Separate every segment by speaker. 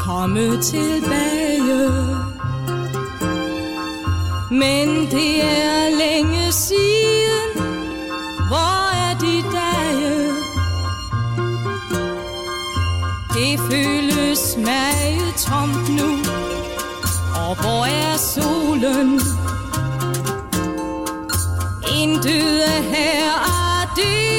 Speaker 1: komme tilbage. Men det er længe siden, hvor er de dage? Det føles meget tomt nu, og hvor er solen? Intet er her af det.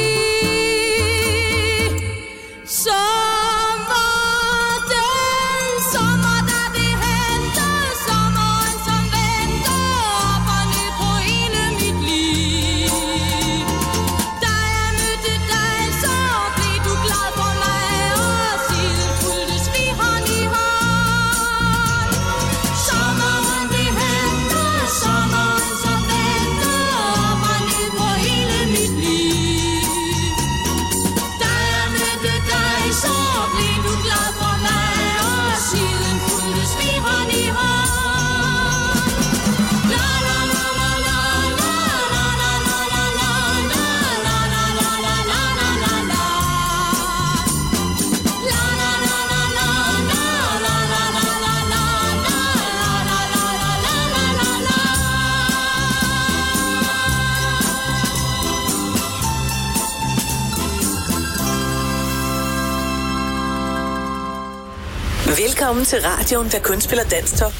Speaker 2: Velkommen til radioen, der kun spiller Danstop.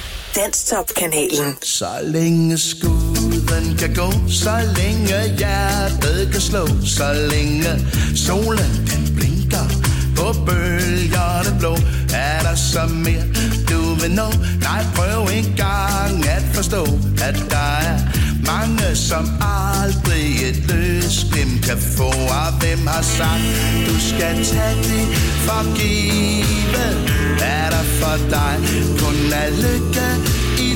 Speaker 2: Danstop-kanalen.
Speaker 3: Så længe skuden kan gå, så længe hjertet kan slå, så længe solen den blinker på bølgerne blå, er der så mere du vil nå? Nej, prøv en gang at forstå, at der er mange, som aldrig et løsglimt kan få. Og hvem har sagt, du skal tage det for givet? Er der for dig kun er lykke i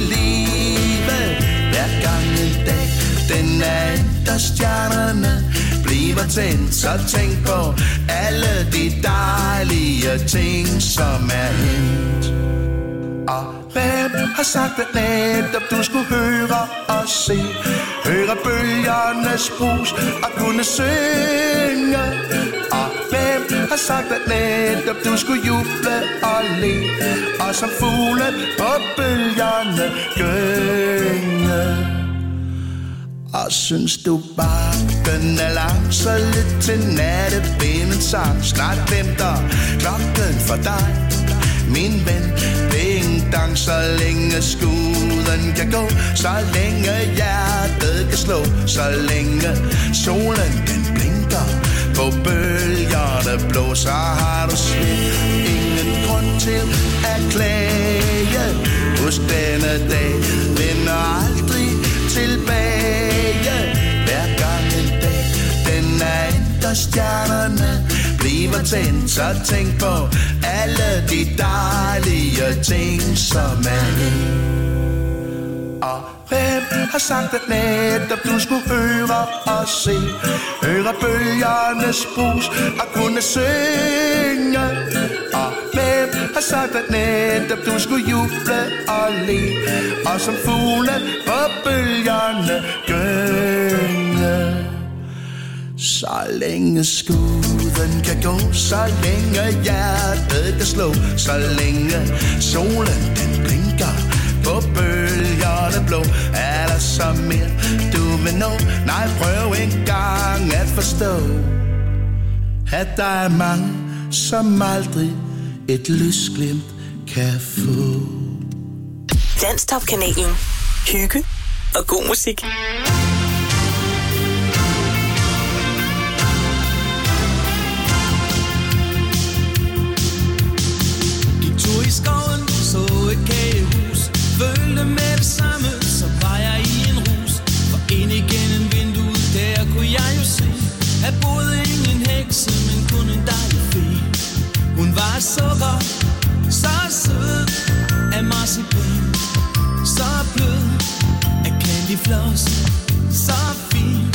Speaker 3: livet? Hver gang en dag, den nat, der stjernerne bliver tændt, så tænk på alle de dejlige ting, som er hent. Og hvem har sagt, at netop du skulle høre og se, høre bølgernes brus og kunne synge? Og hvem har sagt, at netop du skulle juble og le, og som fuglen på bølgerne gynge? Og synes du bare, den er lang, så lidt til nattevindens sang. Snart venter klokken for dig, min ven. Ding dang, så længe skuden kan gå, så længe hjertet kan slå, så længe solen den blinker på bølgerne blå, så har du slet ingen grund til at klage. Husk denne dag vender aldrig tilbage. Hver gang en dag, den er der stjernerne bliver tændt, så tænk på alle de dejlige ting, som er hent. Og hvem har sagt, at netop du skulle høre og se, høre bølgernes brus og kunne synge? Og hvem har sagt, at netop du skulle juble og le, og som fuglen på bølgerne gynge? Så længe skuden kan gå, så længe hjertet kan slå, så længe solen den blinker på bølgerne blå, er der så mere du vil nå? Nej, prøv en gang at forstå, at der er mange, som aldrig et lysglimt kan få.
Speaker 2: Danstop-kanalen. Hygge og god musik.
Speaker 4: I skoven så et kagehus, følte med det samme, så var jeg i en rus. For ind igennem vinduet, der kunne jeg jo se, at boede ingen hekse, men kun en dejlig fe. Hun var sukker, så sød af marcipan, så blød af candyfloss, så fin.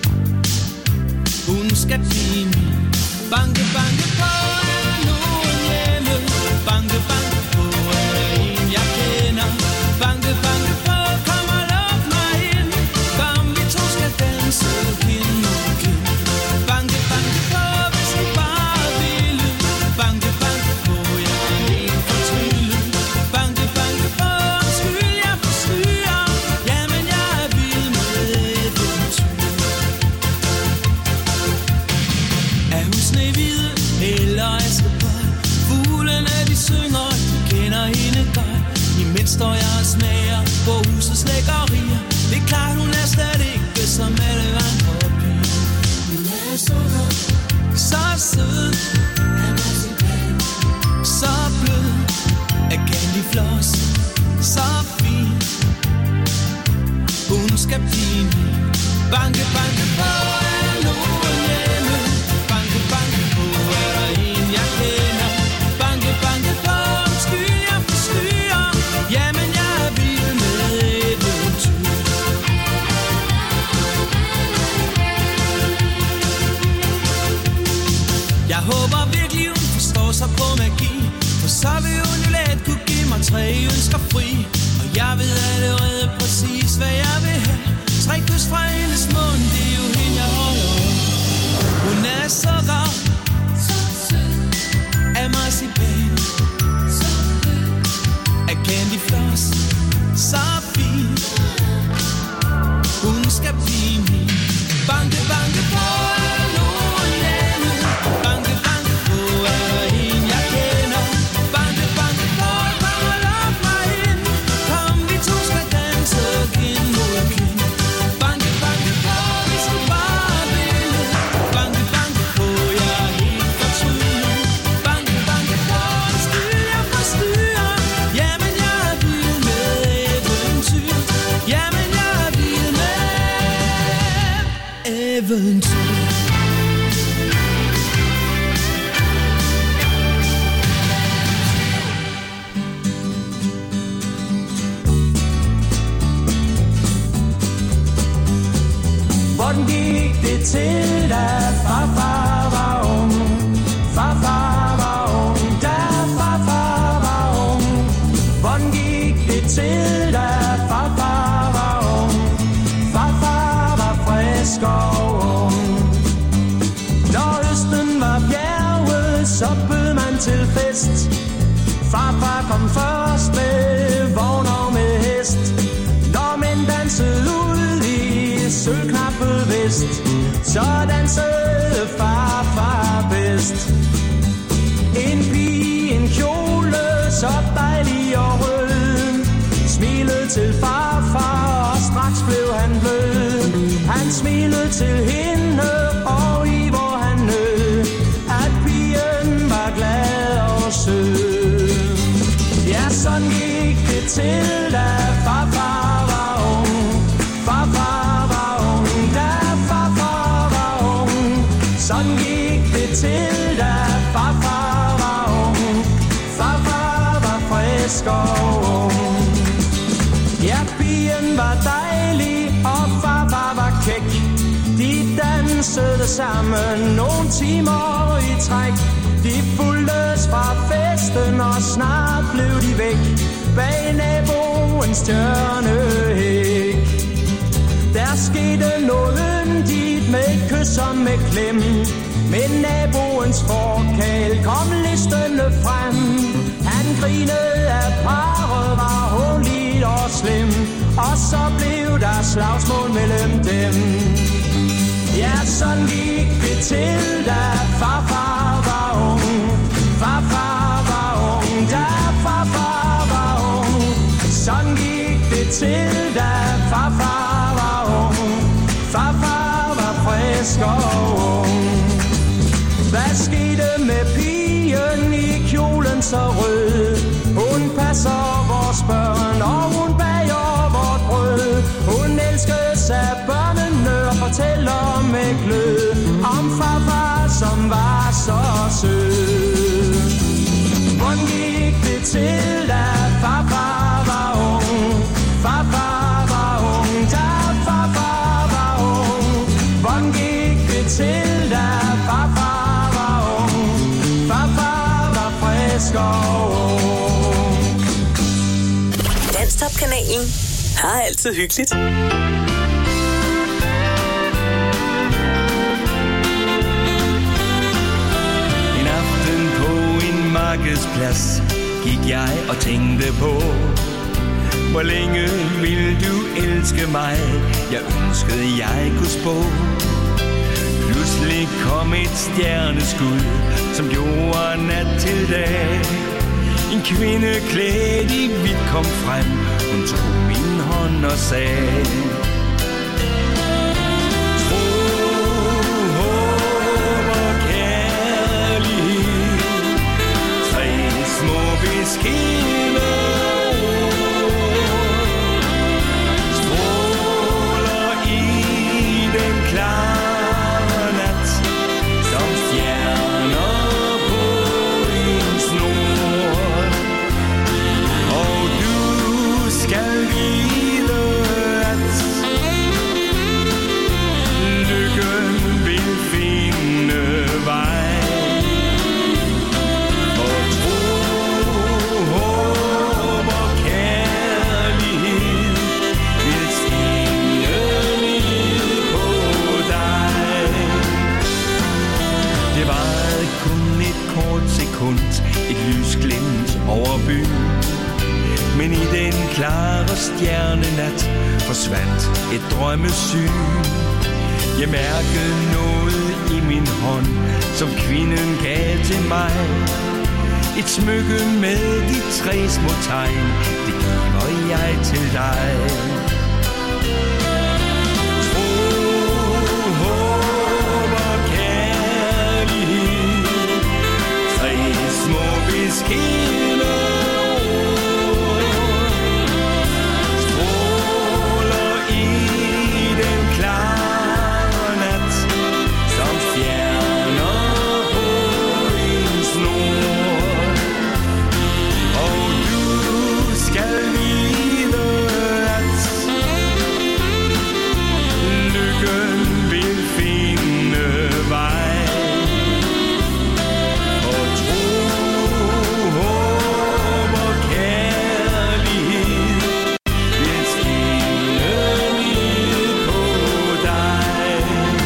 Speaker 4: Hun skal blive min. Banke, banke på, er der nogen hjemme? Banke, banke på, er der en, jeg kender? Banke, banke på, kom og luk mig ind. Kom, vi to skal danse kind mod kind. Banke, banke på, hvis I bare ville. Banke, banke på, jeg er en for to. de synger, de kender hende godt. Imens står jeg og smager på husets lækkerier. Det er klart, hun er slet ikke som alle andre piger. Hun er så godt, så sød, så blød, af candyfloss, så fin. Hun skal blive min. Banke, banke på, er nogen hjemme. Banke, banke på, er der en, jeg kender. Banke, banke på, skyld jeg forstyrrer. Jamen, jeg er vild med eventyr. Jeg håber virkelig, hun forstår sig på magi. For så vil hun jo let kunne give mig 3 ønsker fri. Og jeg ved allerede præcis, hvad jeg vil have. 3 kys fra hendes mund, det er jo hende, jeg holder af. Hun er så rar, så sød, af marcipan, så blød, af candyfloss, så fin. Hun skal blive min. Banke, banke på, er der nogen hjemme. Banke, banke på, er der en, jeg kender. Banke, banke på, kom og luk mig ind. Kom, vi to skal danse kind mod kind. Banke, banke på, hvis du bare vil. Banke, banke på, jeg er helt fortrydet. Banke, banke på, skyld jeg forstyrrer. Jamen, jeg er vild med eventyr. Jamen, jeg er vild med eventyr.
Speaker 5: Hvordan gik det til, da farfar var ung? Farfar var ung, da farfar var ung. Hvordan gik det til, da farfar var ung? Farfar var frisk og ung. Når høsten var bjerget, så bød man til fest. Farfar kom først med vogn og med hest. Når mænd dansede ud i sølvknappet vest, så dansede farfar bedst. En pige, en kjole, så dejlig og rød, smilede til farfar, og straks blev han blød. Han smilede til hende, og i hvor han nød, at pigen var glad og sød. Ja, sådan gik det til, da farfar var ung. Farfar var ung, da farfar var ung. Sådan gik det til, da farfar var ung. Farfar var frisk og ung. Ja, pigen var dejlig, og farfar var kæk. De dansede sammen nogle timer i træk. De fulgtes fra festen, og snart blev de væk bag naboens stjernehæk. Der skete noget yndigt med et kys og med klem. Men naboens forkæl kom listende frem. Han grinede, at parret var hånligt og slem. Og så blev der slagsmål mellem dem. Ja, sådan gik det til, da farfar var ung. Farfar var ung, da farfar var ung. Sådan gik det til, da farfar var ung. Farfar var frisk og ung. Hvad skete med pigen i kjolen så rød? Hun passer vores børn, og hun bager vort brød. Hun elskes af børnene og fortæller med glød om farfar, som var så sød. Hvordan gik det til, da farfar var ung? Farfar var ung, da farfar var ung. Hvordan gik det til, da farfar var ung? Farfar var frisk og ung.
Speaker 2: Danstop-kanalen har altid hyggeligt.
Speaker 6: En aften på en markedsplads gik jeg og tænkte på, hvor længe vil du elske mig? Jeg ønskede, jeg kunne spå. Pludselig kom et stjerneskud, som gjorde nat til dag. kvinde klædt i hvidt kom frem. Hun tog min hånd og sagde: tro, håb og kærlighed, tre små beskeder, stråler i den klare nat, som stjerner på en snor. Og du skal vide, at lykken vil finde vej. Og tro, håb og kærlighed vil stige ned på dig. Det varede kun et kort sekund, et lysglimt over byen. Men i den klare stjernenat forsvandt et drømmesyn. Jeg mærkede noget i min hånd, som kvinden gav til mig. Et smykke med de tre små tegn, det giver jeg til dig. Tro, håb og kærlighed, tre små beskeder, stråler i den klare nat, som stjerner på en snor. Og du skal vide, at lykken vil finde vej. Og tro, håb og kærlighed vil skinne ned på dig.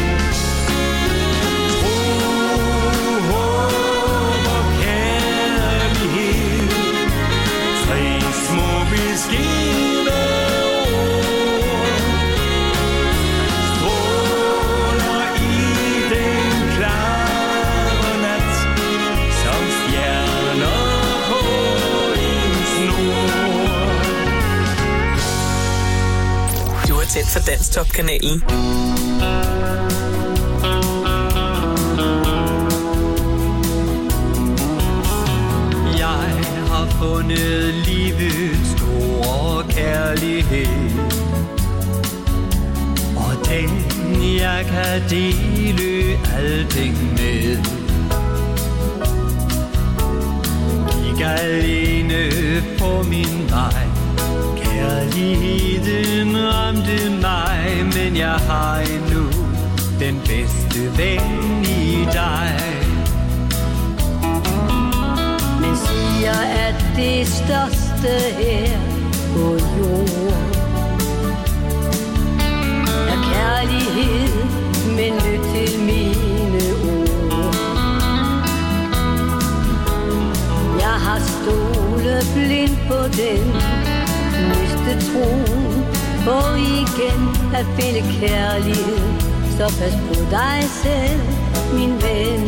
Speaker 6: Tro, håb og kærlighed, tre små beskeder, stråler i den klare nat, som stjerner på en snor.
Speaker 2: Du er tæt for Danstop-kanalen.
Speaker 5: Jeg har fundet livets store kærlighed, og den jeg kan dele alting med. Gik alene på min vej, kærligheden ramte mig, men jeg har endnu den bedste ven i dig.
Speaker 7: Man siger, at det største her på jorden er kærlighed, men lyt til mine ord. Jeg har stolet blind på den, mistet troen på igen at finde kærlighed. Så pas på dig selv, min ven.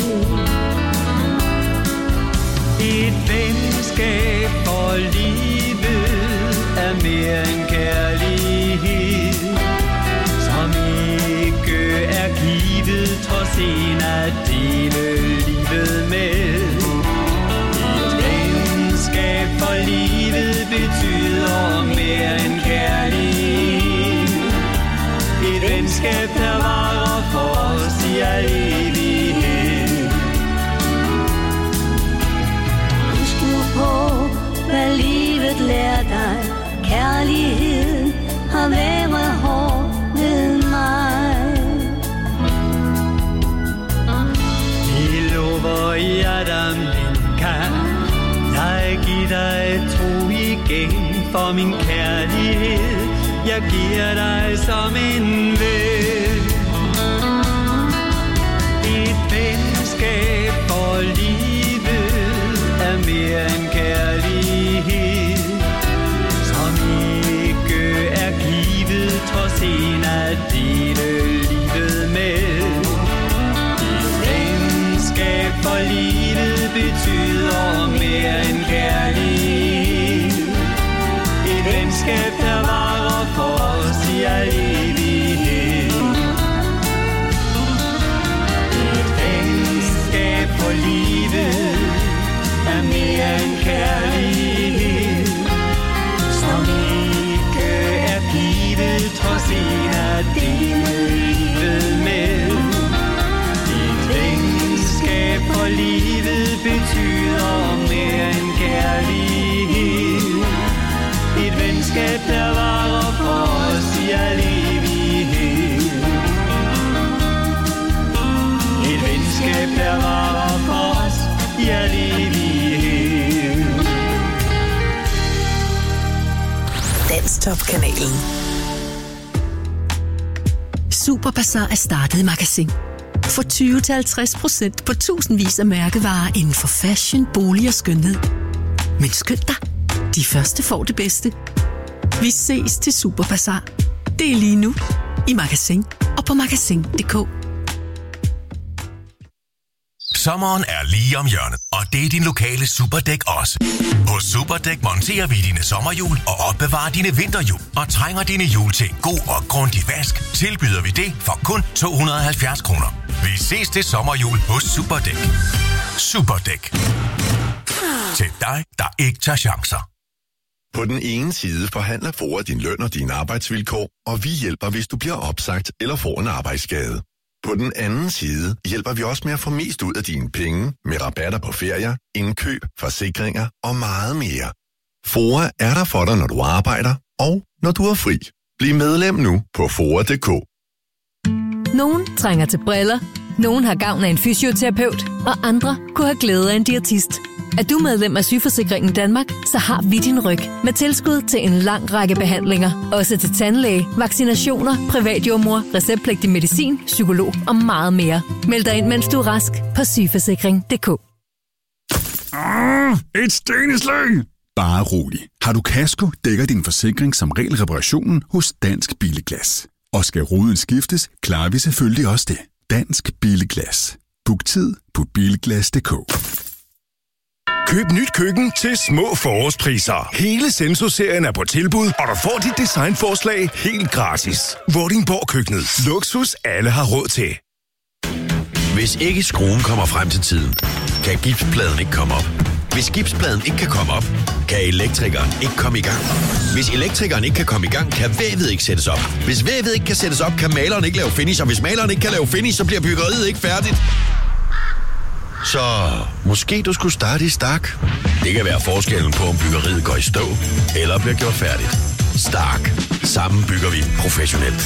Speaker 5: Et venskab for livet er mere end kærlighed, som ikke er givet trods en at dele livet med. Et venskab for livet betyder mere end kærlighed. Et venskab, der varer for os i al evighed.
Speaker 7: Husk nu på, hvad livet lærer dig. Kærligheden har været hård ved mig.
Speaker 5: Det lover jeg dig, min kan. Jeg giver dig tro igen for min kærlighed. Jeg giver dig som en ven. Et venskab for livet er mere end kærlighed, som ikke er givet trods en at dele livet med. Et venskab for livet betyder mere end kærlighed.
Speaker 2: Danstop-kanalen.
Speaker 8: Superbazar er startet i Magasin. Få 20-50% på tusindvis af mærkevarer inden for fashion, bolig og skønhed. Men skynd dig, de første får det bedste. Vi ses til Superbazar. Det er lige nu i Magasin og på magasin.dk.
Speaker 9: Sommeren er lige om hjørnet, og det er din lokale Superdæk også. Hos Superdæk monterer vi dine sommerhjul og opbevarer dine vinterhjul. Og trænger dine hjul til en god og grundig vask, tilbyder vi det for kun 270 kroner. Vi ses til sommerhjul hos Superdæk. Superdæk. Til dig, der ikke tager chancer.
Speaker 10: På den ene side forhandler FOA din løn og dine arbejdsvilkår, og vi hjælper, hvis du bliver opsagt eller får en arbejdsskade. På den anden side hjælper vi også med at få mest ud af dine penge med rabatter på ferier, indkøb, forsikringer og meget mere. FOA er der for dig, når du arbejder og når du er fri. Bliv medlem nu på FOA.dk.
Speaker 11: Nogen trænger til briller, nogen har gavn af en fysioterapeut, og andre kunne have glæde af en diætist. Er du medlem af Sygeforsikringen Danmark, så har vi din ryg med tilskud til en lang række behandlinger. Også til tandlæge, vaccinationer, privatjordmor, receptpligtig medicin, psykolog og meget mere. Meld dig ind, mens du er rask på sygeforsikring.dk.
Speaker 12: Et steneslæng! Bare rolig. Har du kasko, dækker din forsikring som regel reparationen hos Dansk Billeglas. Og skal ruden skiftes, klarer vi selvfølgelig også det. Dansk Billeglas. Book tid på bilglas.dk.
Speaker 13: Køb nyt køkken til små forårspriser. Hele Senso-serien er på tilbud, og du får dit designforslag helt gratis. Vordingborg Køkkenet. Luksus alle har råd til.
Speaker 14: Hvis ikke skruen kommer frem til tiden, kan gipspladen ikke komme op. Hvis gipspladen ikke kan komme op, kan elektrikeren ikke komme i gang. Hvis elektrikeren ikke kan komme i gang, kan vævet ikke sættes op. Hvis vævet ikke kan sættes op, kan maleren ikke lave finish. Og hvis maleren ikke kan lave finish, så bliver byggeriet ikke færdigt. Så måske du skulle starte i Stark. Det kan være forskellen på, om byggeriet går i stå eller bliver gjort færdigt. Stark. Sammen bygger vi professionelt.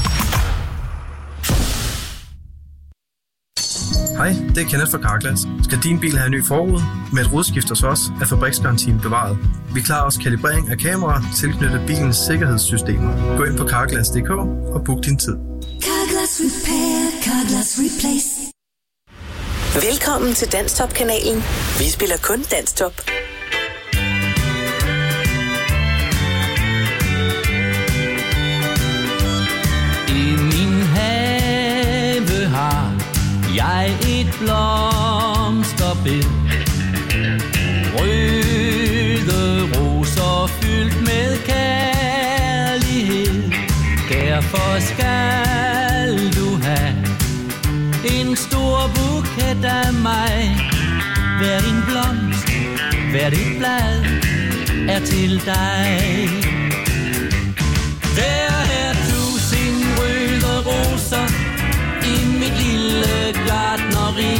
Speaker 15: Hej, det er Kenneth fra Carglass. Skal din bil have en ny forrude? Med et rudeskift hos os er fabriksgarantien bevaret. Vi klarer også kalibrering af kameraer tilknyttet bilens sikkerhedssystemer. Gå ind på carglass.dk og book din tid.
Speaker 1: Carglass Repair, Carglass Replace.
Speaker 2: Velkommen til Danstop-kanalen. Vi spiller kun Danstop.
Speaker 4: I min have har jeg et blomsterbed. Røde roser fyldt med kærlighed. Derfor skal du have en stor buket af mig. Hver en blomst, hvert et blad er til dig. Der er 1000 røde roser i mit lille gartneri.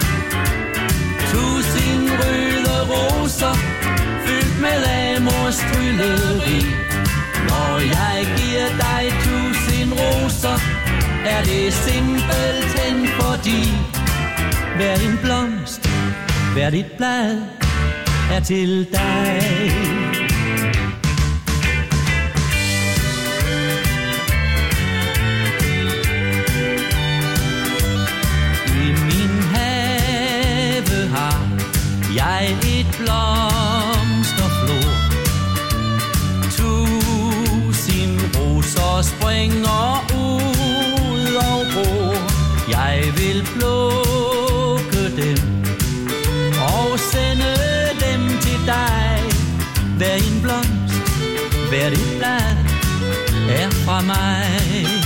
Speaker 4: 1000 røde roser fyldt med amors trylleri. Når jeg giver dig 1000 roser, er det simpelthen fordi hver en blomst, hvert et blad er til dig. I min have har jeg et blomsterflor. 1000 roser springer ud og bor. Jeg vil plukke dem og sende dem til dig. Hver en blomst, hvert et blad er fra mig.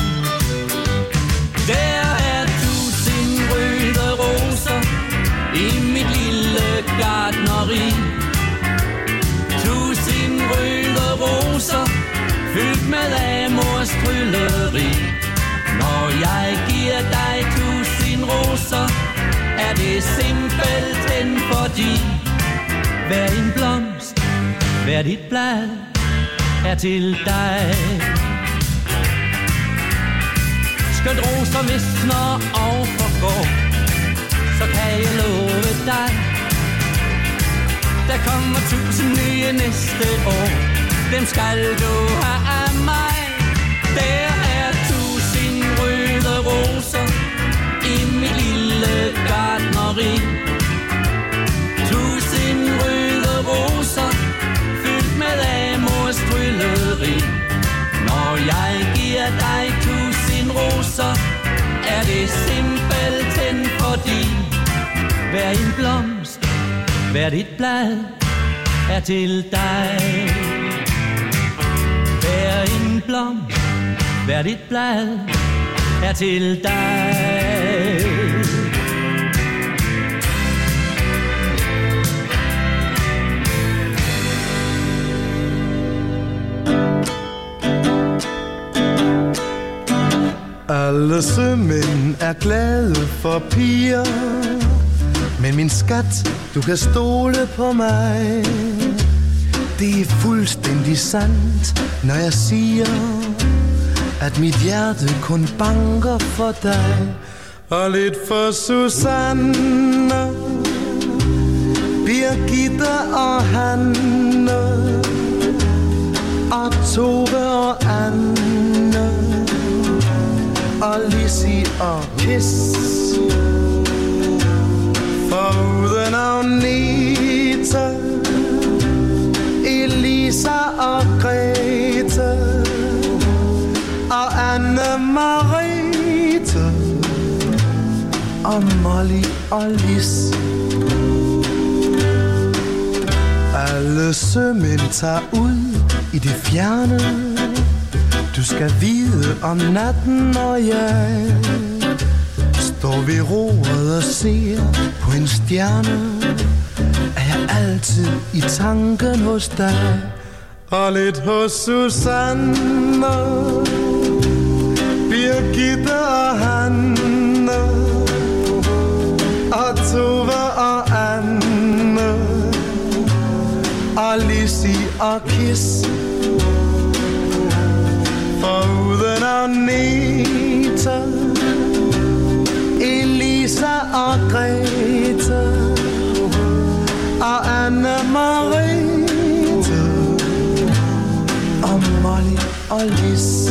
Speaker 4: Der er 1000 røde roser i mit lille gartneri. 1000 røde roser fyldt med amors trylleri. Når jeg giver dig 1000 roser, er det simpelthen fordi hver en blomst, hvert et blad er til dig. Skønt roser visner og forgår, så kan jeg love dig, der kommer 1000 nye næste år. dem skal du have af mig. Der er 1000 røde roser i mit lille gartneri. 1000 røde roser fyldt med amors trylleri. Når jeg giver dig 1000 roser, er det simpelthen fordi hver en blomst, hvert et blad er til dig. Hver en blomst, hvert et blad er til dig.
Speaker 3: Alle sømænd er glade for piger, men min skat, du kan stole på mig. Det er fuldstændig sandt, når jeg siger, at mit hjerte kun banker for dig. Og lidt for Susanne, Birgitte og Hanne, og Tove og Anne, og Lissi og Kis. Foruden Agneta, Elisa og Grete, og Anne-Marete, og Molly og Lis. Alle sømænd tager ud i det fjerne. Du skal vide om natten, når jeg står ved roret og ser på en stjerne, er jeg altid i tanken hos dig. Og lidt hos Susanne, Birgitte og Hanne, og Tove og Anne, og Lissi og Kis. Foruden Agneta, Elisa og Grete, og Anne-Marete, og Molly og Lis.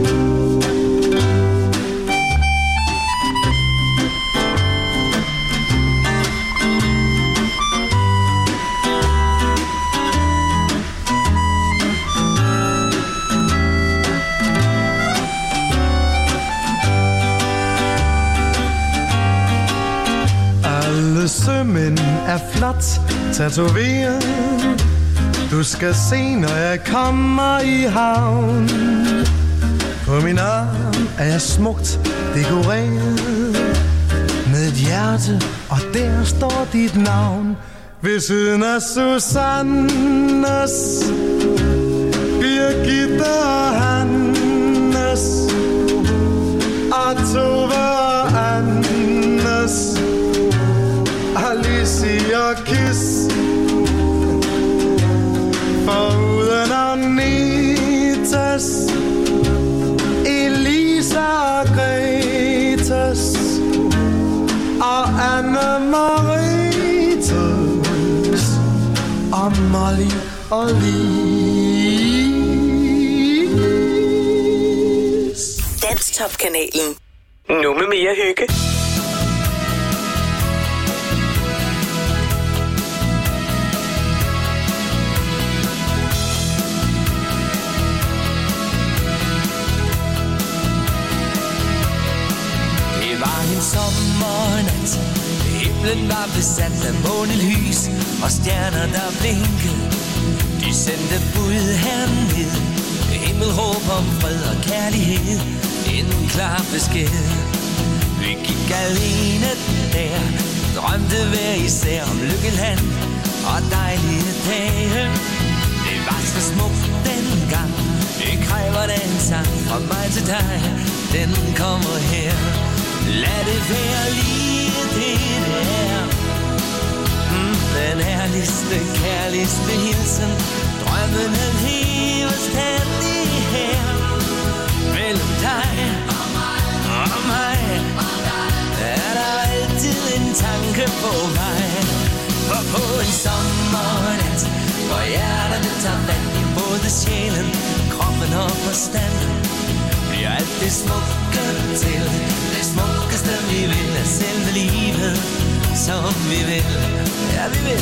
Speaker 3: Sømænd er flot tatoveret. Du skal se, når jeg kommer i havn. På min arm er jeg smukt dekoreret med et hjerte, og der står dit navn. Ved siden af Susannes, Birgitte og Hannes, og Tove og Annes, Lissi og Kis. Foruden Agnetas, Elisa og Gretas, og Anne-Marietes, og Molly og Lis.
Speaker 2: Danstop-kanalen. Nu med mere hygge.
Speaker 4: Sommernat, himlen var besat af månelys og stjerner der blinkede. De sendte bud herned, himmelråb om fred og kærlighed, en klar besked. Vi gik alene der, drømte hver især om lykkeland og dejlige dage. Det var så smukt dengang, det kræver den sang fra mig til dig, den kommer her. Lad det være lige det der, den herligste, kærligste hilsen. Drømmen han lever stadig her, mellem dig og mig. Er der altid en tanke på vej, og på en sommernat, hvor hjerterne tager fat i både både sjælen, kroppen og forstanden. Bliver alt det smukke til det smukkeste vi vil af selve livet, som vi vil, ja vi vil.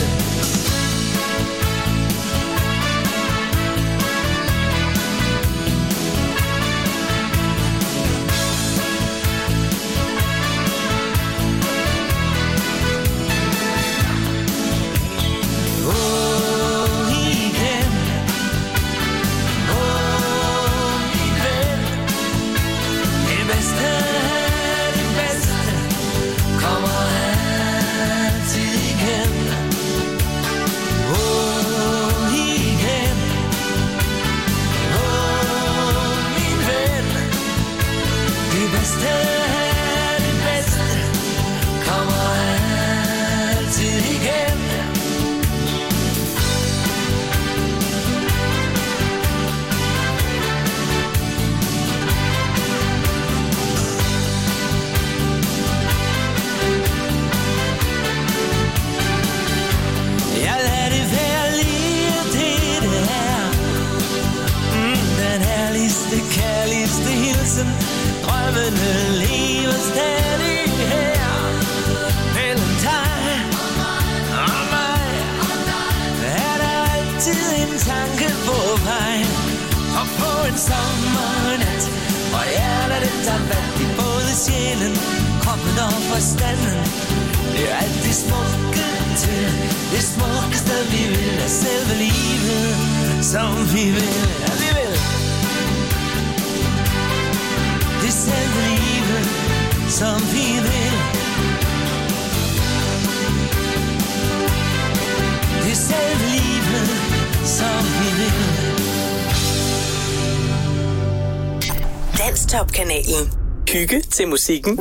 Speaker 4: Drømmene lever stadig her mellem dig og mig. Er der altid en tanke på vej, og på en sommernat, hvor hjertet det tager fat i både sjælen, kroppen og forstanden. Det er alt det smukke til det smukkeste vi vil af selve livet, som vi vil, ja vi vil. Det selve livet, som vi vil. Det selve livet, som vi vil.
Speaker 2: Danstop-kanalen. Hygge til musikken.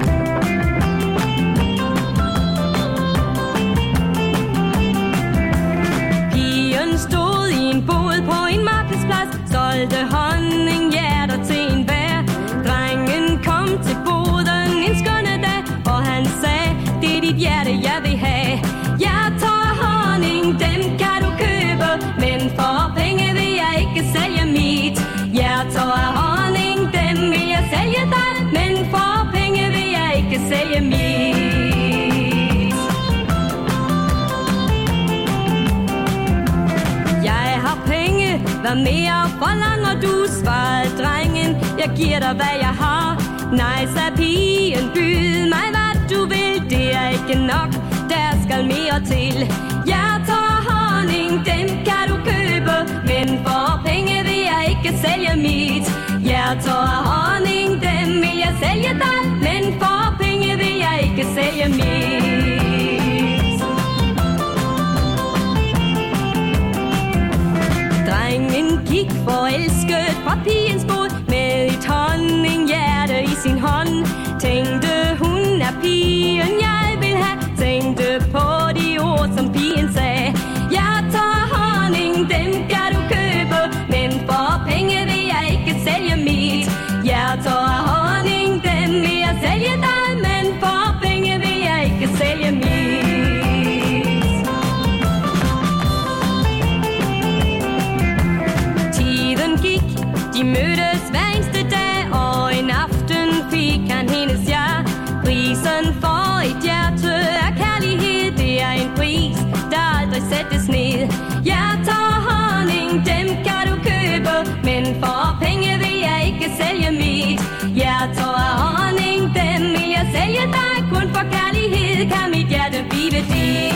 Speaker 1: Pigen stod i en bod på en markedsplads, solgte honninghjerter til en bær. Drengen kom til boden en skønne dag, og han sagde, det er dit hjerte, jeg vil have. Jeg tager honning, dem kan du købe, men for penge vil jeg ikke sælge mit. Jeg tager honning, dem vil jeg sælge dig, men for penge vil jeg ikke sælge mit. Jeg har penge, hvad mere forlanger du, svarede drengen. Jeg giver dig, hvad jeg har. Nej, sagde pigen, byd mig, hvad du vil. Det er ikke nok, der skal mere til. Jeg tager honning, dem kan du købe, men for penge vil jeg ikke sælge mit. Jeg tager honning, dem vil jeg sælge dig, men for penge vil jeg ikke sælge mit. Drengen gik forelsket fra pigens bod med et honninghjerte i sin hånd. Tænkte hun er pigen jeg vil have, tænkte på de ord som pigen sagde. Jeg tager honning, dem kan du købe, men for penge vil jeg ikke sælge mit. Jeg tager honning, dem vil jeg sælge dig, men for penge vil jeg ikke sælge mit. Tiden gik, de mødtes hver eneste dag, og en aften fik han hendes ja. Prisen for et hjerte er kærlighed, det er en pris, der aldrig sættes ned. Jeg tager honning, dem kan du købe, men for penge vil jeg ikke sælge mit. Jeg tager honning, dem vil jeg sælge dig, kun for kærlighed kan mit hjerte blive dit.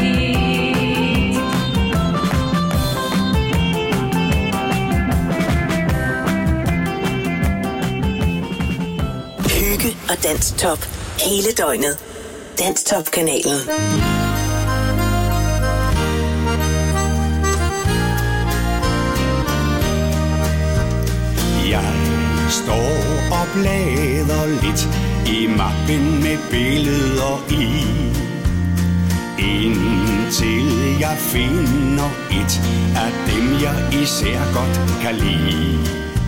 Speaker 2: Hygge og Danstop. Hele døgnet. Danstop-kanalen.
Speaker 16: Jeg står og bladrer lidt i mappen med billeder i, indtil jeg finder et af dem, jeg især godt kan lide.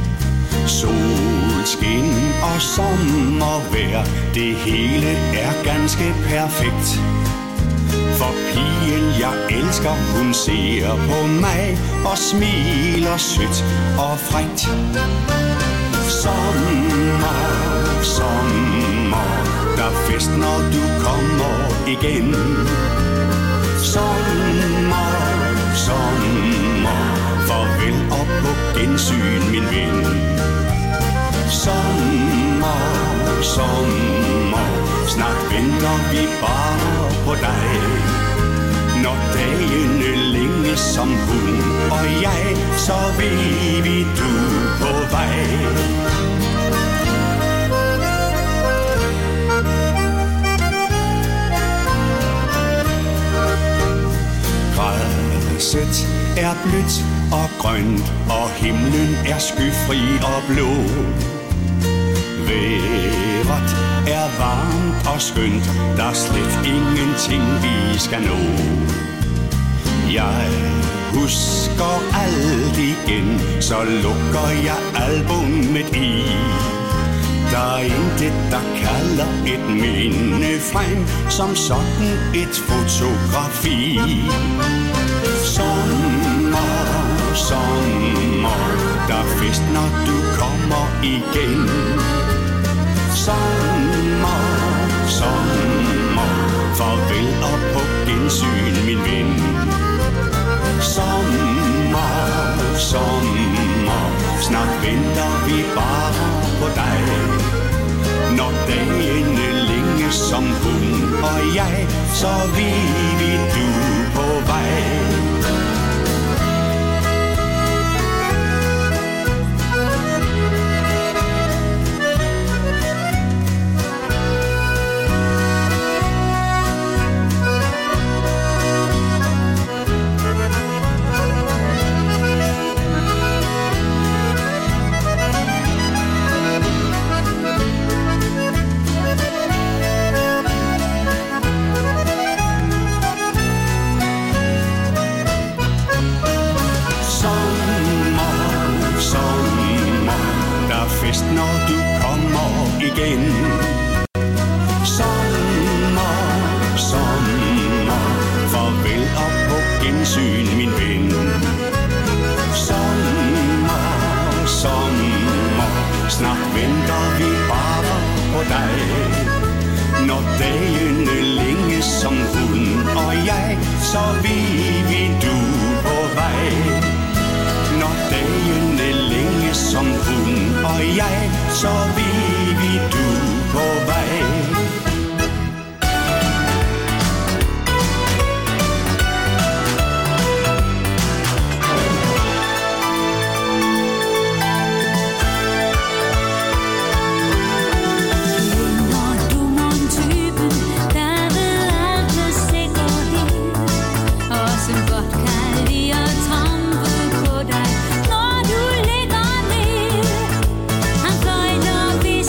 Speaker 16: Solskin og sommervejr, det hele er ganske perfekt. For pigen jeg elsker, hun ser på mig og smiler sødt og frækt. Sommer, sommer, der er fest når du kommer igen. Sommer, sommer, farvel og på gensyn min ven. Sommer, sommer, snart venter vi bare på dig. Når dagene længe som hun og jeg, så ved vi du på vej. Græsset er blødt og grønt, og himlen er skyfri og blå. Vejret er varmt og skønt, der er slet ingenting vi skal nå. Jeg husker alt igen, så lukker jeg albummet i. Der er intet, der kalder et minde frem, som sådan et fotografi. Sommer, sommer, der er fest, når du kommer igen. Sommer, sommer, farvel og på gensyn min ven. Sommer, sommer, snart venter vi bare på dig. Når dagene længe som hun og jeg, så ved vi du på vej. Når du kommer igen. Sommer, sommer, farvel og på gensyn min ven. Sommer, sommer, snart venter vi bare på dig. Når dagene længe som hun og jeg, så ved vi du på vej. Når dagene længe som hun og jeg, så ved vi du på vej.
Speaker 17: Når du ligger ned, han fløjter ved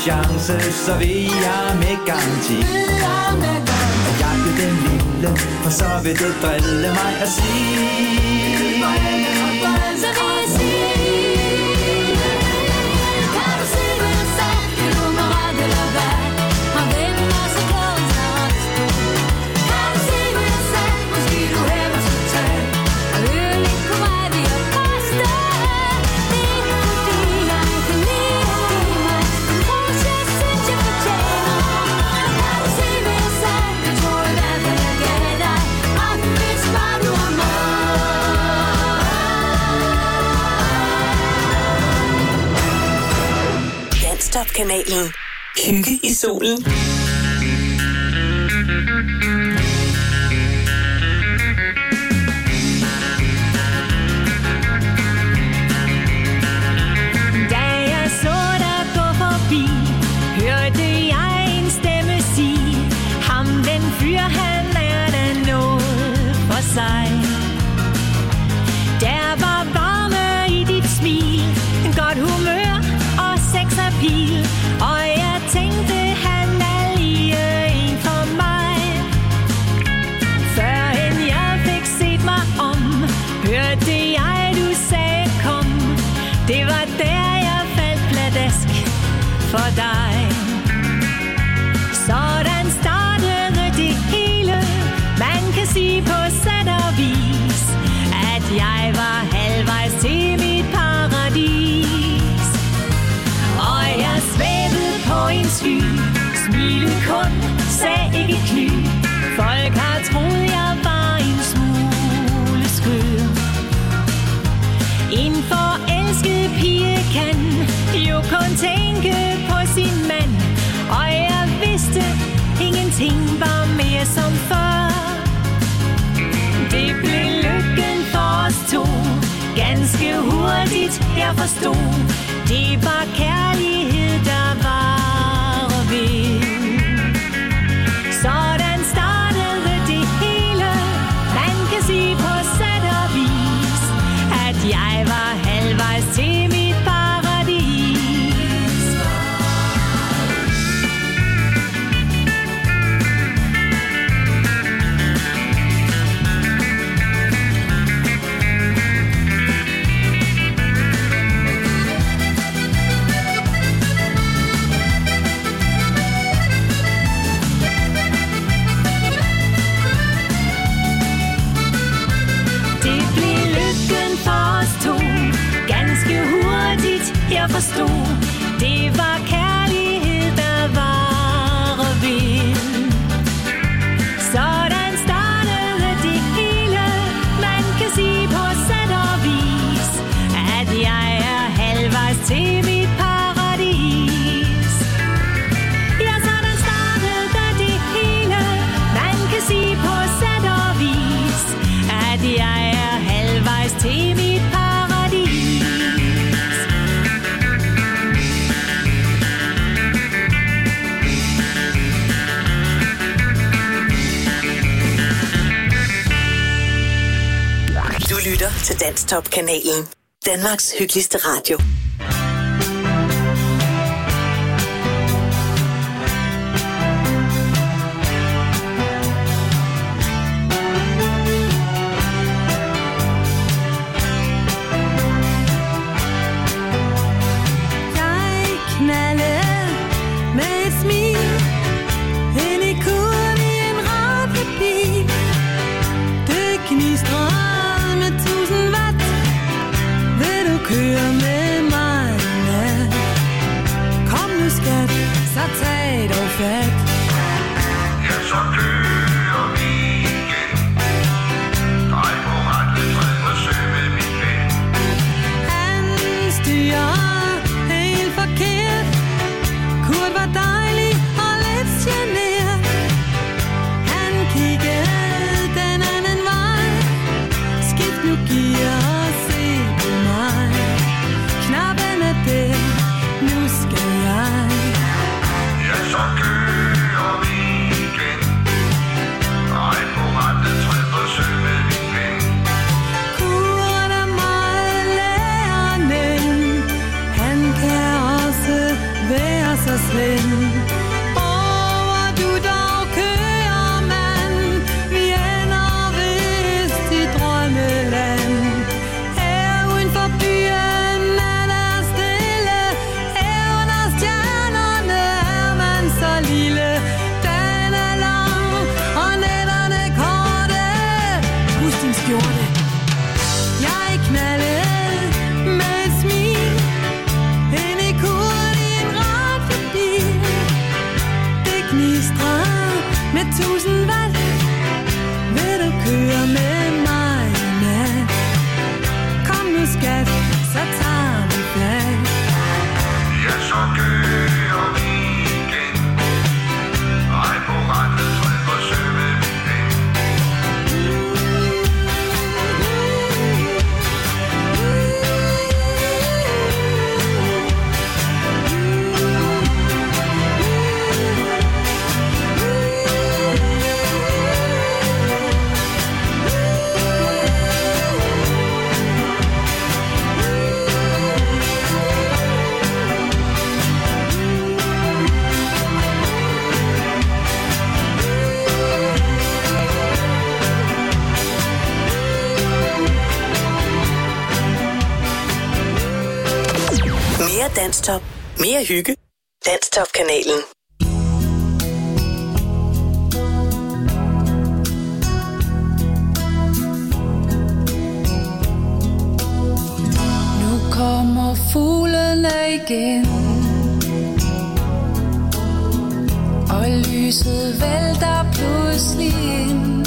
Speaker 17: chance, så vil jeg med garanti jagte den lille, for så vil det drille mig at sige.
Speaker 1: Så vil jeg sige, kan du se, hvad jeg sagde? Kan du mig ret eller hvad? Og hvem er så glad, så resten? Kan du se, hvad jeg sagde? Måske du heller skal tage og høre lidt på mig, vi er faste. Det er ikke fordi, jeg kan lide at give mig en ros, jeg synes, jeg fortjener. Kan du se, hvad jeg sagde? Jeg tror i hvert fald, jeg gav dig ret, hvis bare du er mig.
Speaker 2: Danstop-kanalen. Hygge i solen.
Speaker 1: Da jeg så dig gå forbi, hørte jeg en stemme sige, ham den fyr, han er da noget for sig. Der var varme i dit smil, godt humør og sexappeal, og jeg tænkte, han er lige en for mig. Førend jeg fik set mig om, hørte jeg, du sagde kom. Det var der, jeg faldt pladask for dig. Sådan startede det hele. Man kan sige på sæt og vis, at jeg var halvvejs til mit paradis. Og jeg svævede på en sky, smilede kun, sagde ikke kny. Folk har troet, jeg var en smule skør. En forelsket pige kan jo kun tænke på sin mand, og jeg vidste, ingenting var mere som før. Det blev lykken for os to, ganske hurtigt jeg forstod. Det var kærlighed, der varer ved. Sådan startede det hele. Man kan sige på sæt og vis, at jeg var halvvejs til mit paradis. Det blev lykken for os to, ganske hurtigt jeg forstod. Det var kærlighed, der varer ved. Sådan startede det hele. Man kan sige på sæt og vis, at jeg er halvvejs til mit paradis. Ja, sådan startede det hele. Man kan sige på sæt og vis, at jeg er halvvejs til mit paradis.
Speaker 2: Du lytter til Danstop-kanalen. Danmarks hyggeligste radio.
Speaker 1: Jeg knaldede med et smil ind i kurven i en rakebil. Det gnistrede med 1000 watt. Vil du køre med mig? gjorde det. Jeg knaldede med et smil ind i kuden i en radiobil. Det gnistrede med 1000 watt. Vil du køre med mig i nat? Kom nu skat, så tager vi fat.
Speaker 3: Ja, så kører vi igen. Ej, på rettet træd for sømme min ven.
Speaker 2: Mere Danstop. Mere hygge. Danstop-kanalen.
Speaker 18: Nu kommer fuglene igen, og lyset vælter pludselig ind.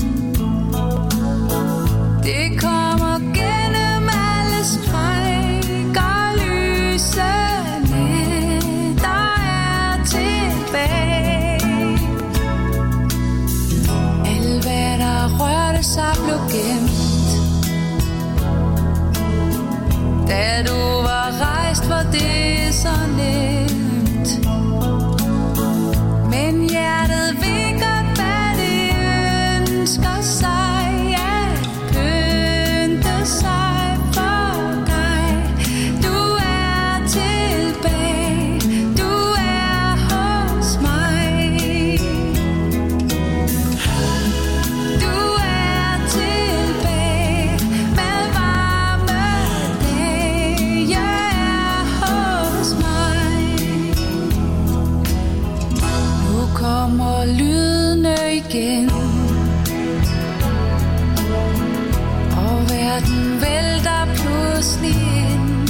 Speaker 18: Det kommer gennem alle strækker, lysene, der er tilbage. Alt hvad der rørte sig blev gemt, da du var rejst, var det så nemt. Men hjertet ved godt, hvad det ønsker sig, at pynte sig for dig. Du er tilbage, du er hos mig. Du er tilbage med varme dage, jeg er hos mig. Nu kommer lydene igen, og verden vælter pludselig ind.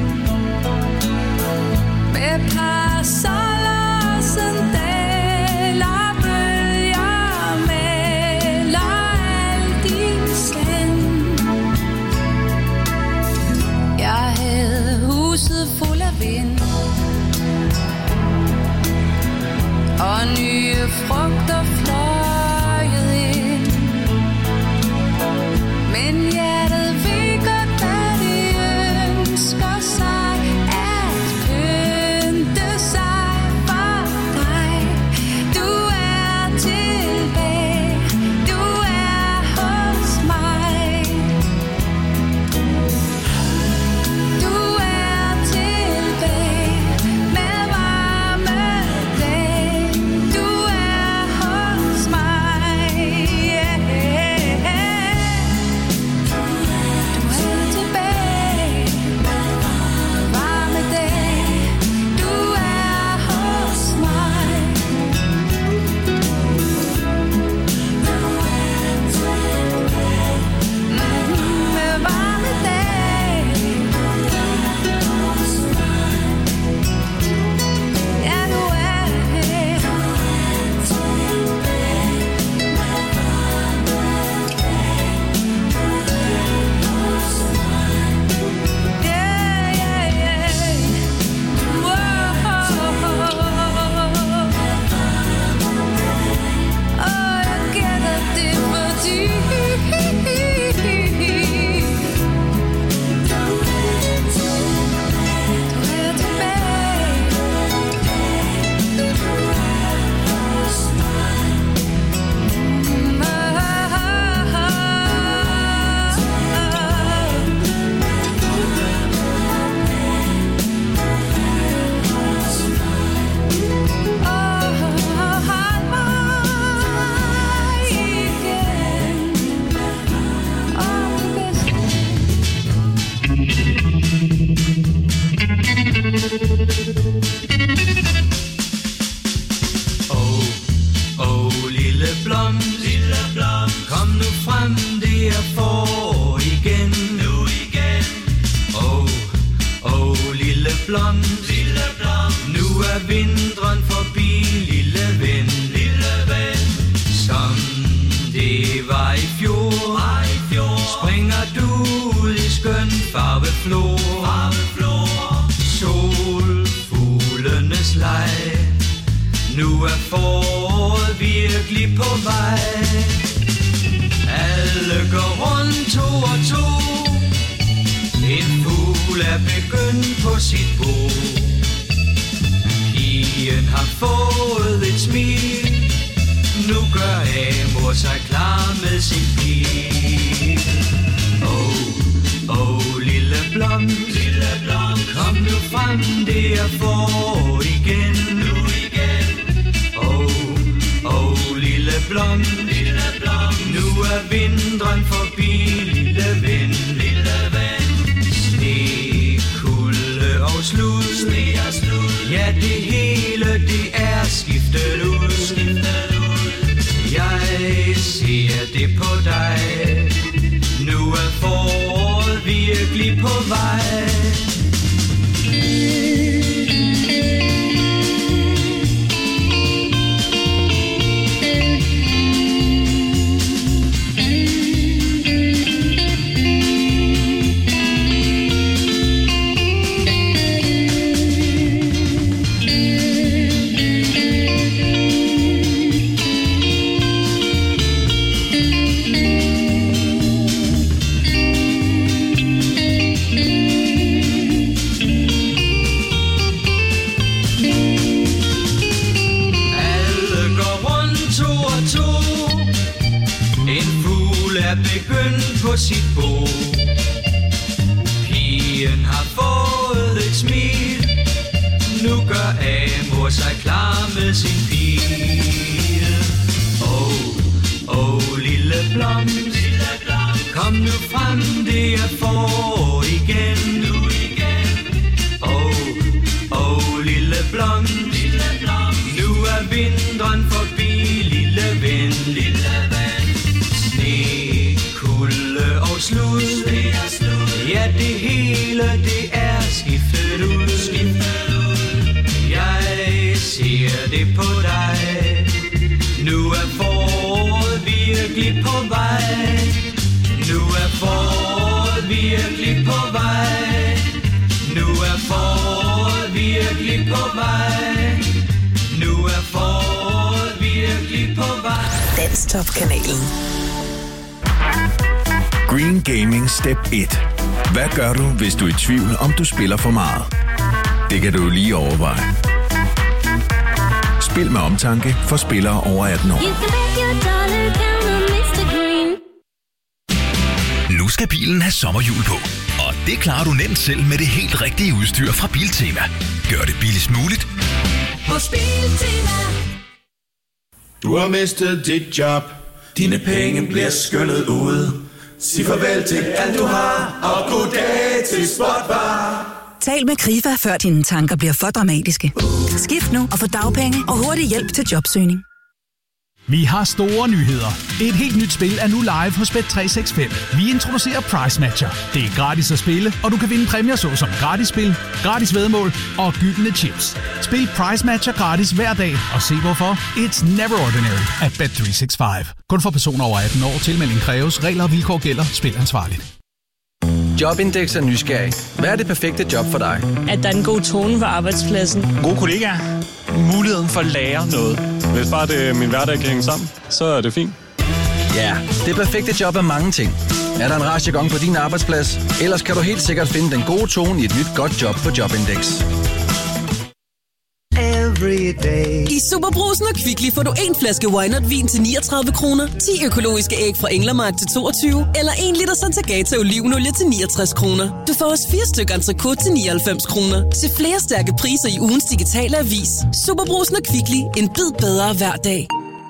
Speaker 18: Med parasoller og sandaler, bølger maler al din slænd. Jeg havde huset fuld af vind, og nye frugter fløjet ind. Men hjertet ved godt, hvad det
Speaker 4: var i fjor. Springer du ud i skøn farveflor. Solfuglenes leg. Nu er foråret virkelig på vej. Alle går rundt to og to. En fugl er begyndt på sit bo. Pigen har fået et smil. Nu gør Amor sig klar med sin pil. Oh, lille blom, kom nu frem, det er forår igen. Oh, lille blom, nu er vinteren forbi, lille ven. Sne, kulde og slud, ja det hele det er skiftet ud. Jeg ser det på dig. Nu er foråret virkelig på vej. På sit bo. Pigen har fået et smil. Nu gør Amor sig klar med sin pil. Oh, lille blom, kom nu frem, det er forår igen. Oh, lille blom, nu er vinteren forbi, lille ven. Kulde og slud, ja det hele det er skiftet ud. Jeg ser det på dig. Nu er foråret virkelig på vej. Nu er foråret virkelig på vej. Nu er foråret virkelig på vej. Nu er foråret virkelig på vej.
Speaker 2: Danstop-kanalen.
Speaker 13: Green Gaming Step 1. Hvad gør du, hvis du er i tvivl, om du spiller for meget? Det kan du lige overveje. Spil med omtanke for spillere over 18 år.
Speaker 9: Nu skal bilen have sommerhjul på. Og det klarer du nemt selv med det helt rigtige udstyr fra Biltema. Gør det billigst muligt
Speaker 4: hos Biltema.
Speaker 3: Du har mistet dit job. Dine penge bliver skyllet ud. Sig farvel til alt du har, og goddag til Spotbar.
Speaker 19: Tal med Krifa, før dine tanker bliver for dramatiske. Skift nu og få dagpenge og hurtig hjælp til jobsøgning.
Speaker 20: Vi har store nyheder. Et helt nyt spil er nu live hos Bet365. Vi introducerer Price Matcher. Det er gratis at spille, og du kan vinde præmier såsom gratis spil, gratis væddemål og gyldne chips. Spil Price Matcher gratis hver dag, og se hvorfor. It's never ordinary at Bet365. Kun for personer over 18 år. Tilmelding kræves. Regler og vilkår gælder. Spil ansvarligt.
Speaker 21: Jobindex er nysgerrig. Hvad er det perfekte job for dig?
Speaker 22: At der er en god tone på arbejdspladsen.
Speaker 23: Gode kollegaer. Muligheden for at lære noget. Hvis bare det min hverdag kan hænge sammen, så er det fint.
Speaker 21: Ja, det perfekte job er mange ting. Er der en rarjargon på din arbejdsplads? Ellers kan du helt sikkert finde den gode tone i et nyt godt job på Jobindex.
Speaker 24: I Superbrugsen og Kvickly får du en flaske Wynot-vin til 39 kroner, 10 økologiske æg fra Englermark til 22, eller 1 liter Santagata olivenolie til 69 kroner. Du får også 4 stykker entrecôte til 99 kroner. Se flere stærke priser i ugens digitale avis. Superbrugsen og Kvickly. En bid bedre hver dag.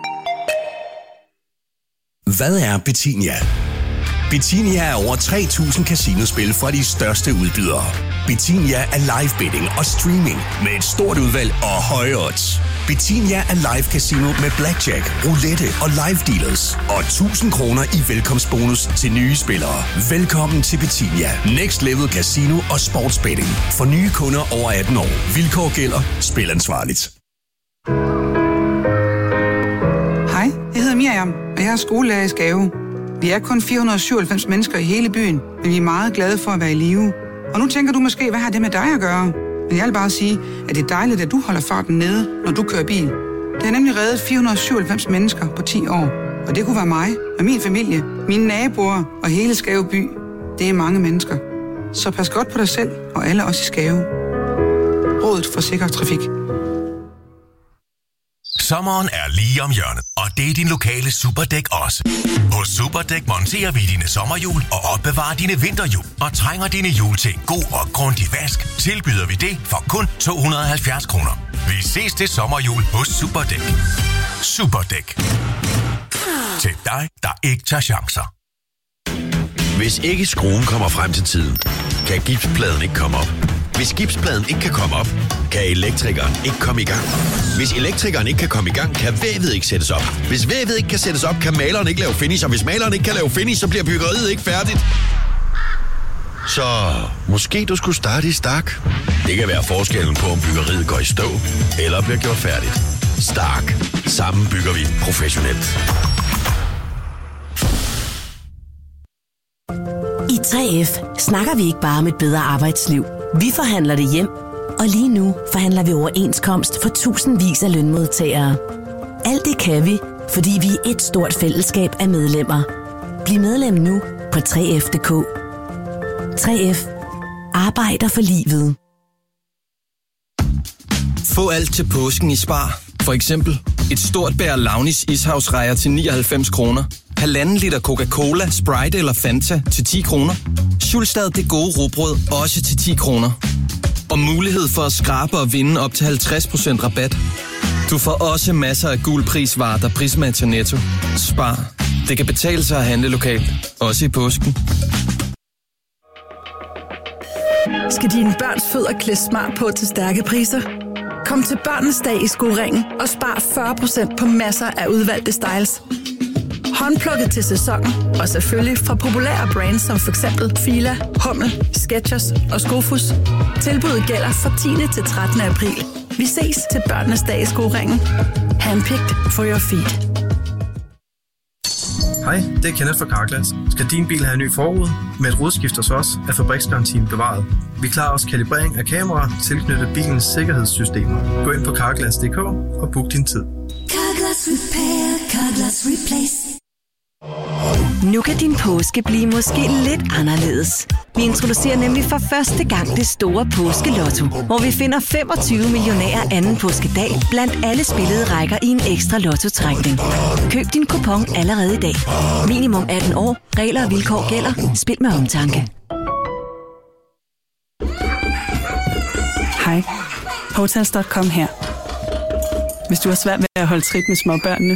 Speaker 25: Hvad er Betinia? Betinia er over 3.000 casinospil fra de største udbydere. Betinia er live betting og streaming med et stort udvalg og høje odds. Betinia er live casino med blackjack, roulette og live dealers. Og 1.000 kroner i velkomstbonus til nye spillere. Velkommen til Betinia. Next Level Casino og Sportsbetting. For nye kunder over 18 år. Vilkår gælder. Spil ansvarligt.
Speaker 26: Hej, jeg hedder Mia
Speaker 5: Miriam, og jeg er skolelærer i Skave. Vi er kun 497 mennesker i hele byen, men vi er meget glade for at være i live. Og nu tænker du måske, hvad har det med dig at gøre? Men jeg vil bare sige, at det er dejligt, at du holder farten nede, når du kører bil. Det har nemlig reddet 497 mennesker på 10 år. Og det kunne være mig og min familie, mine naboer og hele Skave by. Det er mange mennesker. Så pas godt på dig selv og alle os i Skave. Rådet for Sikker Trafik.
Speaker 9: Sommeren er lige om hjørnet, og det er din lokale Superdæk også. Hos Superdæk monterer vi dine sommerhjul og opbevarer dine vinterhjul. Og trænger dine hjul til en god og grundig vask, tilbyder vi det for kun 270 kroner. Vi ses til sommerhjul hos Superdæk. Superdæk. Til dig, der ikke tager chancer.
Speaker 14: Hvis ikke skruen kommer frem til tiden, kan gipspladen ikke komme op. Hvis gipspladen ikke kan komme op, kan elektrikeren ikke komme i gang. Hvis elektrikeren ikke kan komme i gang, kan vævet ikke sættes op. Hvis vævet ikke kan sættes op, kan maleren ikke lave finish. Og hvis maleren ikke kan lave finish, så bliver byggeriet ikke færdigt. Så måske du skulle starte i Stark. Det kan være forskellen på, om byggeriet går i stå eller bliver gjort færdigt. Stark. Sammen bygger vi professionelt.
Speaker 6: I 3F snakker vi ikke bare om et bedre arbejdsliv. Vi forhandler det hjem, og lige nu forhandler vi overenskomst for tusindvis af lønmodtagere. Alt det kan vi, fordi vi er et stort fællesskab af medlemmer. Bliv medlem nu på 3F.dk. 3F arbejder for livet.
Speaker 21: Få alt til påsken i Spar. For eksempel et stort bær Launis ishavsrejer til 99 kroner. 1,5 liter Coca-Cola, Sprite eller Fanta til 10 kroner. Schulstad det gode rugbrød også til 10 kroner. Og mulighed for at skrabe og vinde op til 50% rabat. Du får også masser af gul prisvarer, der prismatcher Netto. Spar. Det kan betale sig at handle lokalt. Også i påsken.
Speaker 7: Skal dine børns fødder klæde smart på til stærke priser? Kom til Børnenes Dag i Skoringen og spar 40% på masser af udvalgte styles. Håndplukket til sæsonen, og selvfølgelig fra populære brands som f.eks. Fila, Hummel, Skechers og Skofus. Tilbuddet gælder fra 10. til 13. april. Vi ses til Børnenes Dag i Skoringen. Handpicked for your feet.
Speaker 15: Hej, det er Kenneth fra Carglass. Skal din bil have en ny forrude? Med et rudeskift hos os er fabriksgarantien bevaret. Vi klarer også kalibrering af kameraer tilknyttet bilens sikkerhedssystemer. Gå ind på carglass.dk og book din tid.
Speaker 6: Carglass Repair, Carglass Replace. Nu kan din påske blive måske lidt anderledes. Vi introducerer nemlig for første gang det store påskelotto, hvor vi finder 25 millionærer anden påskedag blandt alle spillede rækker i en ekstra lottotrækning. Køb din kupon allerede i dag. Minimum 18 år. Regler og vilkår gælder. Spil med omtanke.
Speaker 8: Hej. Hotels.com her. Hvis du har svært ved at holde trit med småbørnene,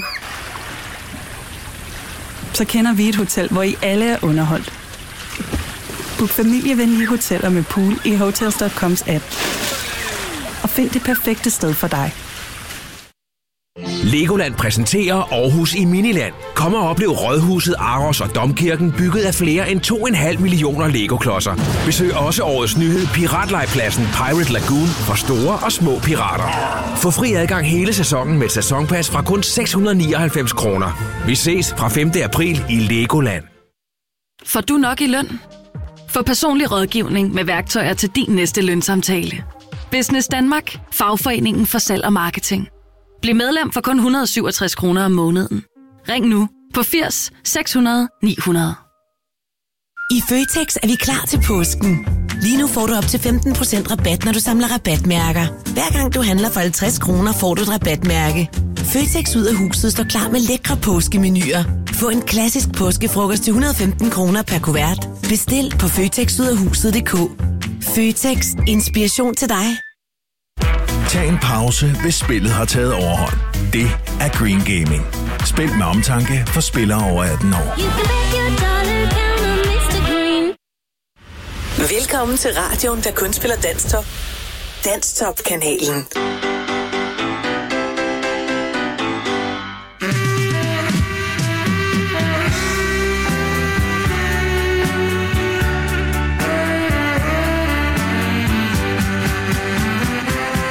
Speaker 8: så kender vi et hotel, hvor I alle er underholdt. Book familievenlige hoteller med pool i Hotels.coms app. Og find det perfekte sted for dig.
Speaker 10: Legoland præsenterer Aarhus i Miniland. Kom og oplev Rådhuset, Aros og Domkirken bygget af flere end 2,5 millioner Lego-klodser. Besøg også årets nyhed Piratlejrpladsen Pirate Lagoon for store og små pirater. Få fri adgang hele sæsonen med et sæsonpas fra kun 699 kroner. Vi ses fra 5. april i Legoland.
Speaker 26: Får du nok i løn? Få personlig rådgivning med værktøjer til din næste lønsamtale. Business Danmark, fagforeningen for salg og marketing. Bliv medlem for kun 167 kroner om måneden. Ring nu på 80 600 900.
Speaker 6: I Føtex er vi klar til påsken. Lige nu får du op til 15% rabat, når du samler rabatmærker. Hver gang du handler for 50 kroner, får du et rabatmærke. Føtex ud af huset står klar med lækre påskemenuer. Få en klassisk påskefrokost til 115 kroner per kuvert. Bestil på føtexudafhuset.dk. Føtex. Inspiration til dig.
Speaker 27: Tag en pause, hvis spillet har taget overhånd. Det er Green Gaming. Spil med omtanke for spillere over 18 år.
Speaker 2: Velkommen til radioen, der kun spiller Danstop. Danstop-kanalen.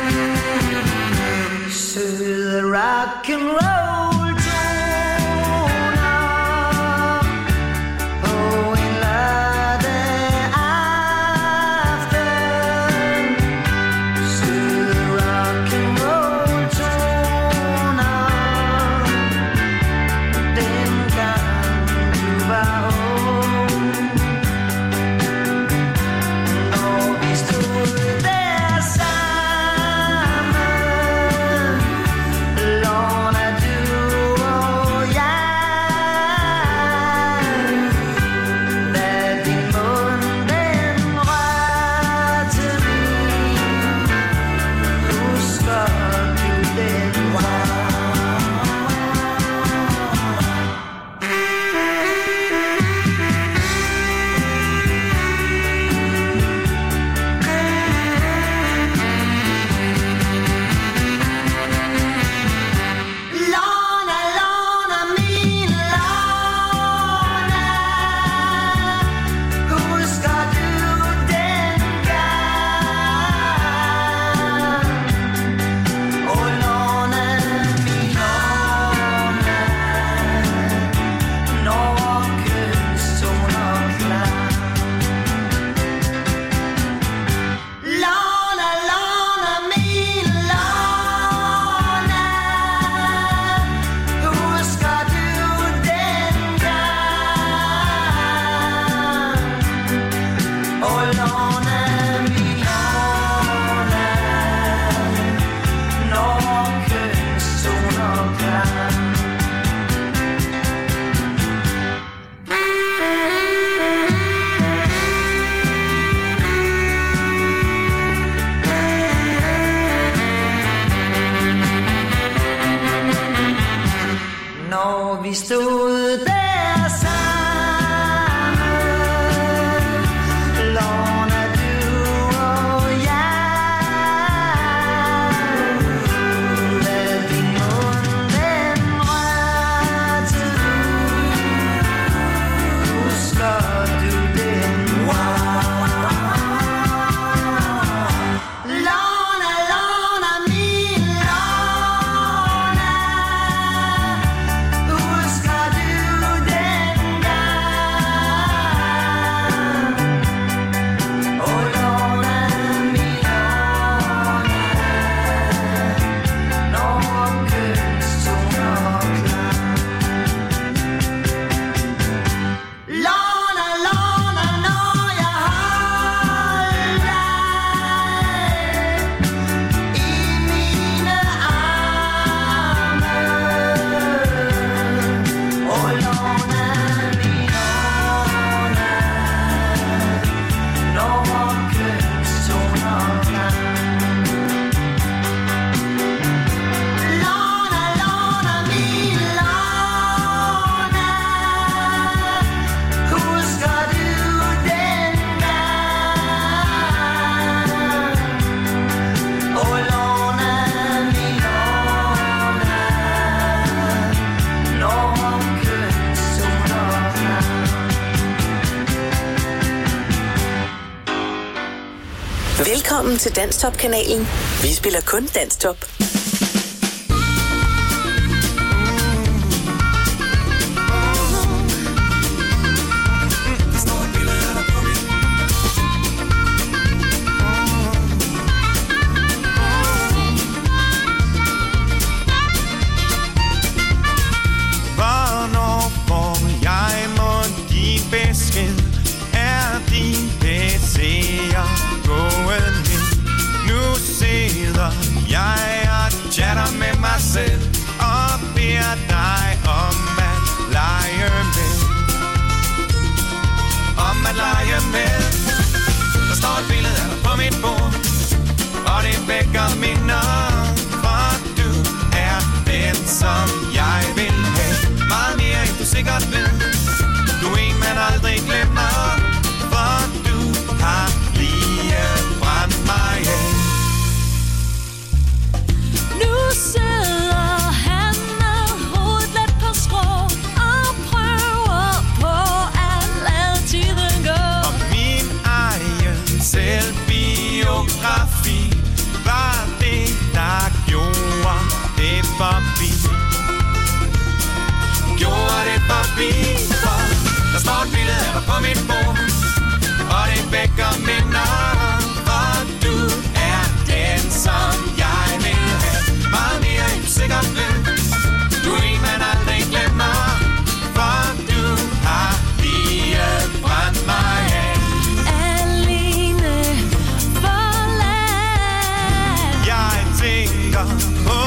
Speaker 17: Rock and roll
Speaker 2: Velkommen til Danstop-kanalen. Vi spiller kun Danstop.
Speaker 1: Hvornår får jeg mon din besked? Er din PC'er gået ned? Nu sidder jeg og chatter med mig selv og beder dig om at lege med. Om at lege med. Der står et billede af dig på mit bord, og det vækker minder, for du er den, som jeg vil have. Meget mere end du sikkert ved. Du er en, man aldrig glemmer, for du har lige brændt mig af.
Speaker 4: Nu sidder han med hovedet let på skrå og prøver på at lade tiden gå.
Speaker 1: Og min egen selvbiografi var det, der gjorde det forbi. Gjorde det forbi, for der står et billede af dig på mit bord, og det vækker minder, for du er den, som jeg vil have. Meget mere end du sikkert ved. Du er en, man aldrig glemmer, for du har lige brændt mig af.
Speaker 4: Alene forladt.
Speaker 1: Jeg tænker på